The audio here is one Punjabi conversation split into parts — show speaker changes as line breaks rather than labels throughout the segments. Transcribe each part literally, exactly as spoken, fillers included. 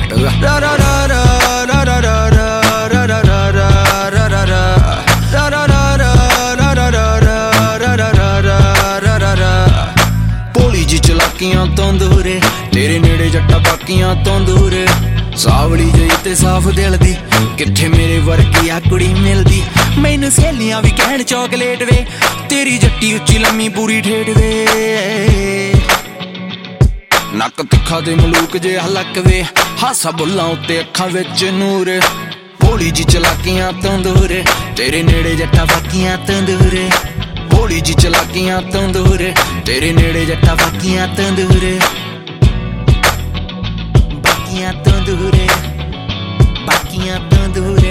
ਭੋਲੀ ਜੀ ਚਲਾਕੀਆਂ ਤੋਂ ਦੂਰ ਤੇਰੇ ਨੇੜੇ ਜੱਟਾ ਬਾਕੀਆਂ ਤੋਂ ਦੂਰ ਸਾਵਲੀ ਜਿਹੀ ਤੇ ਸਾਫ ਦਿਲ ਦੀ ਕਿੱਥੇ ਮੇਰੇ ਵਰਗੀ ਆ ਕੁੜੀ ਮਿਲਦੀ ਮੈਨੂੰ ਸਹੇਲੀਆਂ ਵੀ ਕਹਿਣ ਚੋਕਲੇਟ ਵੇ ਤੇਰੀ ਜੱਟੀ ਉੱਚੀ ਲੰਮੀ ਪੂਰੀ ਠੇਠ ਵੇ ਨੱਕ ਤਿੱਖਾ ਤੇ ਮਲੂਕ ਜੇ ਹਲਕ ਵੇ ਹਾਸਾ ਬੁੱਲਾਂ ਉੱਤੇ ਅੱਖਾਂ ਵਿੱਚ ਨੂਰ ਭੋਲੀ ਜੀ ਚਲਾਕੀਆਂ ਤੋਂ ਦੂਰ ਤੇਰੇ ਨੇੜੇ ਜੱਟਾ ਬਾਕੀਆਂ ਤੋਂ ਦੂਰ ਭੋਲੀ ਜੀ ਚਲਾਕੀਆਂ ਤੋਂ ਦੂਰ ਤੇਰੇ ਨੇੜੇ ਜੱਟਾ ਬਾਕੀਆਂ ਤੋਂ ਦੂਰ ਬਾਕੀਆਂ ਤੋਂ ਦੂਰ ਬਾਕੀਆਂ ਤੋਂ ਦੂਰ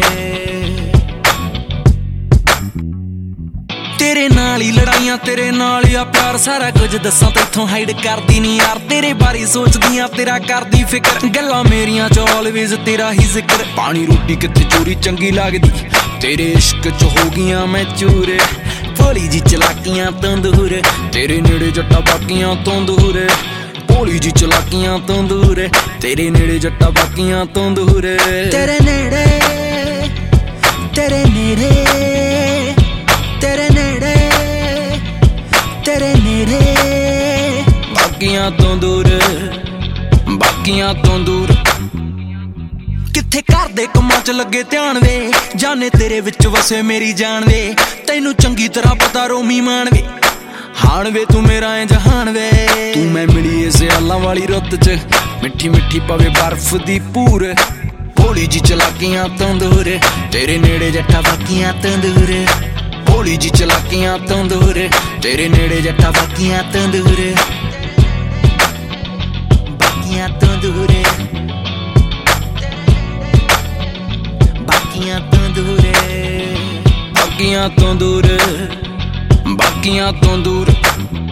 ਤੇਰੇ ਨਾਲ ਹੀ ਲੜਾਈਆਂ ਤੇਰੇ ਨਾਲ ਹੀ ਆ ਪਿਆਰ ਸਾਰਾ ਕੁਝ ਦੱਸਾਂ ਤੈਥੋਂ ਹਾਈਡ ਕਰਦੀ ਨੀ ਯਾਰ ਤੇਰੇ ਬਾਰੇ ਸੋਚਦੀ ਆ ਤੇਰਾ ਕਰਦੀ ਫਿਕਰ ਗੱਲਾਂ ਮੇਰੀਆਂ ਚ ਆਲਵੇਜ਼ ਤੇਰਾ ਹੀ ਜ਼ਿਕਰ ਪਾਣੀ ਰੋਟੀ ਕਿੱਥੇ ਚੋਰੀ ਚੰਗੀ ਲੱਗਦੀ ਤੇਰੇ ਇਸ਼ਕ ਚ ਹੋ ਗਈਆਂ ਮੈਂ ਚੂਰ ਭੋਲੀ ਜੀ ਚਲਾਕੀਆਂ ਤੋਂ ਦੂਰ ਤੇਰੇ ਨੇੜੇ ਜੱਟਾ ਬਾਕੀਆਂ ਤੋਂ ਦੂਰ ਭੋਲੀ ਜੀ ਚਲਾਕੀਆਂ ਤੋਂ ਦੂਰ ਤੇਰੇ ਨੇੜੇ ਜੱਟਾ ਬਾਕੀਆਂ ਤੋਂ ਦੂਰ ਤੇਰੇ ਨੇੜੇ ਤੇਰੇ ਨੇੜੇ ਤੇਰੇ ਨੇੜੇ ਤੇਰੇ ਨੇੜੇ ਬਾਕੀਆਂ ਤੋਂ ਦੂਰ ਬਾਕੀਆਂ ਤੋਂ ਦੂਰ ਕਿੱਥੇ ਘਰ ਦੇ ਕੰਮਾਂ ਚ ਲੱਗੇ ਧਿਆਨ ਵੇ ਜਾਨੇ ਤੇਰੇ ਵਿੱਚ ਵਸੇ ਮੇਰੀ ਜਾਨ ਵੇ ਤੈਨੂੰ ਚੰਗੀ ਤਰ੍ਹਾਂ ਪਤਾ ਰੋਮੀ ਮਾਨ ਵੇ ਹਾਣ ਵੇ ਤੂੰ ਮੇਰਾ ਐ ਜਹਾਨ ਵੇ ਤੂੰ ਮੈਂ ਮਿਲੀ ਏ ਸਿਆਲਾਂ ਵਾਲੀ ਰੁੱਤ ਚ ਮਿੱਠੀ ਮਿੱਠੀ ਪਵੇ ਬਰਫ਼ ਦੀ ਪੂਰ ਭੋਲੀ ਜੀ ਚਲਾਕੀਆਂ ਤੋਂ ਦੂਰ ਤੇਰੇ ਨੇੜੇ ਜੱਟਾ ਬਾਕੀਆਂ ਤੋਂ ਦੂਰ ਭੋਲੀ ਜੀ ਚਲਾਕੀਆਂ ਤੋਂ ਦੂਰ ਤੇਰੇ ਨੇੜੇ ਜੱਟਾ ਬਾਕੀਆਂ ਤੋਂ ਦੂਰ ਬਾਕੀਆਂ ਤੋਂ ਦੂਰ ਬਾਕੀਆਂ ਤੋਂ ਦੂਰ ਬਾਕੀਆਂ ਤੋਂ ਦੂਰ ਬਾਕੀਆਂ ਤੋਂ ਦੂਰ